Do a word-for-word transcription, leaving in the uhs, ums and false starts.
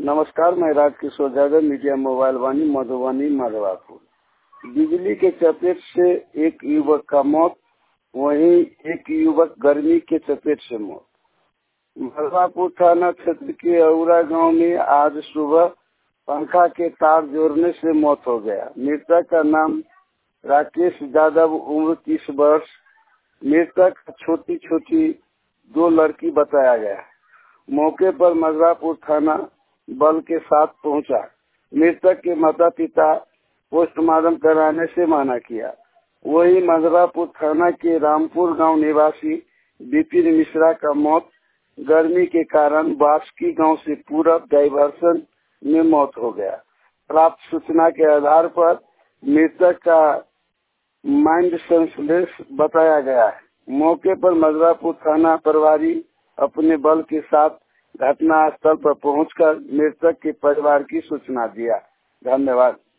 नमस्कार, मैं Rajkishore Yadav, media mobile Vaani Madhubani Madhwapur. बिजली के चपेट से एक युवक का मौत, वहीं एक युवक गर्मी के चपेट से मौत। मधवापुर थाना क्षेत्र के औरा गांव में आज सुबह पंखा के तार जोड़ने से मौत हो गया। मृतक का नाम राकेश यादव, उम्र तीस वर्ष। मृतक छोटी छोटी दो लड़की बताया गया। मौके पर मधवापुर थाना बल के साथ पहुंचा। मृतक के माता पिता पोस्टमार्टम कराने से मना किया। वही मधवापुर थाना के रामपुर गांव निवासी विपिन मिश्रा का मौत गर्मी के कारण बास्की गांव से पूरब डाइवर्सन में मौत हो गया। प्राप्त सूचना के आधार पर मृतक का माइंड सेंसलेस बताया गया है। मौके पर मधवापुर थाना प्रभारी अपने बल के साथ घटना स्थल पर पहुंचकर मृतक के परिवार की सूचना दिया। धन्यवाद।